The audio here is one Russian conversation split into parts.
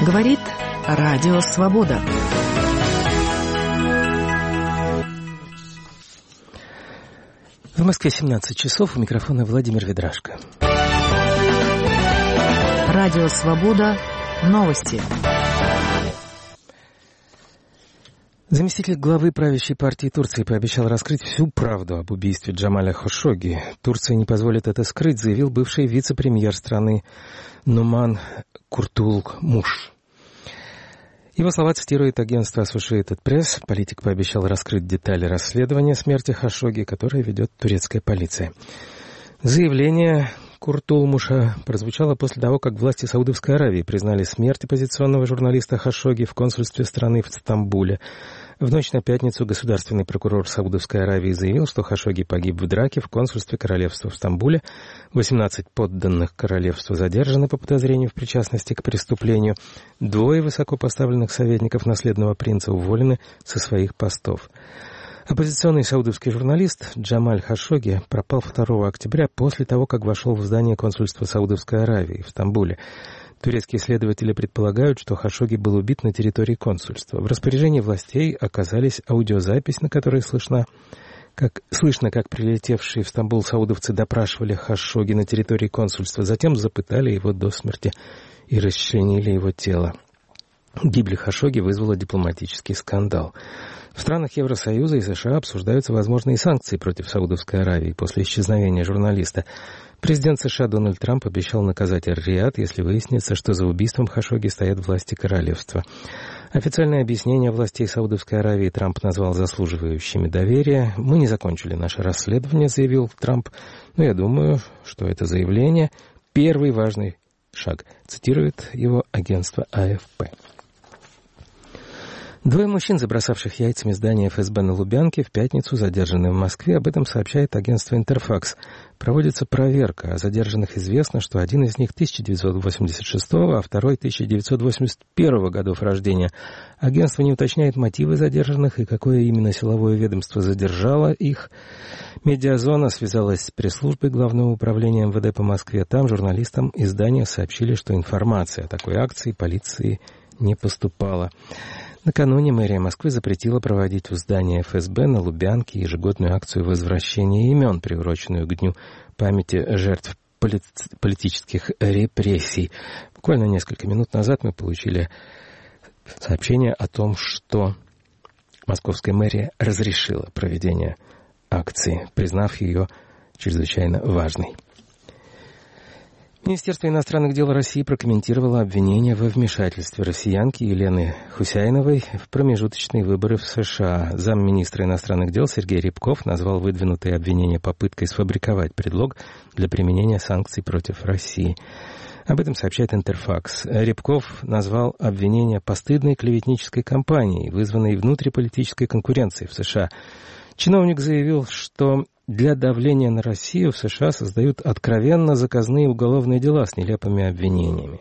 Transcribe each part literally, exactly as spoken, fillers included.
Говорит Радио Свобода. В Москве семнадцать часов, у микрофона Владимир Ведрашко. Радио Свобода. Новости. Заместитель главы правящей партии Турции пообещал раскрыть всю правду об убийстве Джамаля Хошогги. Турция не позволит это скрыть, заявил бывший вице-премьер страны Нуман Куртулмуш. Его слова цитирует агентство Associated Press. Политик пообещал раскрыть детали расследования смерти Хошогги, которое ведет турецкая полиция. Заявление Куртулмуша прозвучало после того, как власти Саудовской Аравии признали смерть оппозиционного журналиста Хошогги в консульстве страны в Стамбуле. В ночь на пятницу государственный прокурор Саудовской Аравии заявил, что Хошогги погиб в драке в консульстве королевства в Стамбуле. восемнадцать подданных королевства задержаны по подозрению в причастности к преступлению. Двое высокопоставленных советников наследного принца уволены со своих постов. Оппозиционный саудовский журналист Джамаль Хошогги пропал второго октября после того, как вошел в здание консульства Саудовской Аравии в Стамбуле. Турецкие следователи предполагают, что Хошогги был убит на территории консульства. В распоряжении властей оказались аудиозапись, на которой слышно, как, слышно, как прилетевшие в Стамбул саудовцы допрашивали Хошогги на территории консульства, затем запытали его до смерти и расчленили его тело. Гибель Хошогги вызвала дипломатический скандал. В странах Евросоюза и США обсуждаются возможные санкции против Саудовской Аравии после исчезновения журналиста. Президент США Дональд Трамп обещал наказать Ар-Рияд, если выяснится, что за убийством Хошогги стоят власти королевства. Официальное объяснение властей Саудовской Аравии Трамп назвал заслуживающими доверия. «Мы не закончили наше расследование», — заявил Трамп. «Но я думаю, что это заявление — первый важный шаг», — цитирует его агентство А Эф Пэ. Двое мужчин, забросавших яйцами здание Эф Эс Бэ на Лубянке, в пятницу задержаны в Москве. Об этом сообщает агентство «Интерфакс». Проводится проверка. О задержанных известно, что один из них тысяча девятьсот восемьдесят шестого, а второй тысяча девятьсот восемьдесят первого годов рождения. Агентство не уточняет мотивы задержанных и какое именно силовое ведомство задержало их. Медиазона связалась с пресс-службой Главного управления Эм Вэ Дэ по Москве. Там журналистам издания сообщили, что информация о такой акции полиции не поступала. Накануне мэрия Москвы запретила проводить в здании Эф Эс Бэ на Лубянке ежегодную акцию возвращения имен, приуроченную к Дню памяти жертв полит... политических репрессий. Буквально несколько минут назад мы получили сообщение о том, что московская мэрия разрешила проведение акции, признав ее чрезвычайно важной. Министерство иностранных дел России прокомментировало обвинение во вмешательстве россиянки Елены Хусяиновой в промежуточные выборы в США. Замминистра иностранных дел Сергей Рябков назвал выдвинутые обвинения попыткой сфабриковать предлог для применения санкций против России. Об этом сообщает Интерфакс. Рябков назвал обвинения постыдной клеветнической кампанией, вызванной внутриполитической конкуренцией в США. Чиновник заявил, что для давления на Россию в США создают откровенно заказные уголовные дела с нелепыми обвинениями.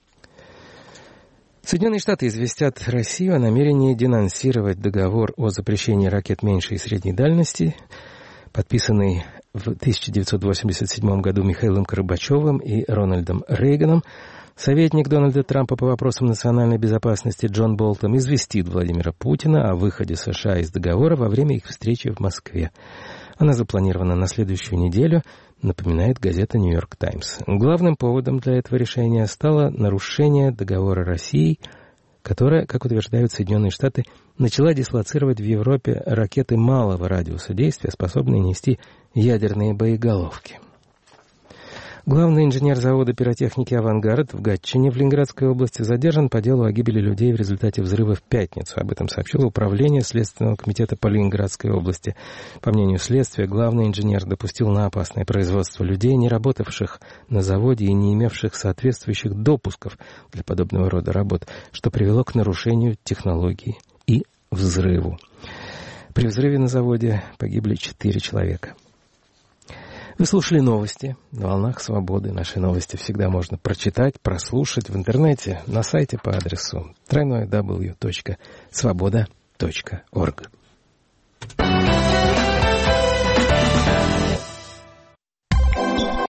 Соединенные Штаты известят Россию о намерении денонсировать договор о запрещении ракет меньшей и средней дальности, подписанный в тысяча девятьсот восемьдесят седьмом году Михаилом Горбачевым и Рональдом Рейганом. Советник Дональда Трампа по вопросам национальной безопасности Джон Болтон известит Владимира Путина о выходе США из договора во время их встречи в Москве. Она запланирована на следующую неделю, напоминает газета «Нью-Йорк Таймс». Главным поводом для этого решения стало нарушение договора России, которая, как утверждают Соединенные Штаты, начала дислоцировать в Европе ракеты малого радиуса действия, способные нести ядерные боеголовки. Главный инженер завода пиротехники «Авангард» в Гатчине в Ленинградской области задержан по делу о гибели людей в результате взрыва в пятницу. Об этом сообщило Управление Следственного комитета по Ленинградской области. По мнению следствия, главный инженер допустил на опасное производство людей, не работавших на заводе и не имевших соответствующих допусков для подобного рода работ, что привело к нарушению технологии и взрыву. При взрыве на заводе погибли четыре человека. Вы слушали новости на волнах свободы. Наши новости всегда можно прочитать, прослушать в интернете на сайте по адресу дабл ю дабл ю дабл ю точка свобода точка орг.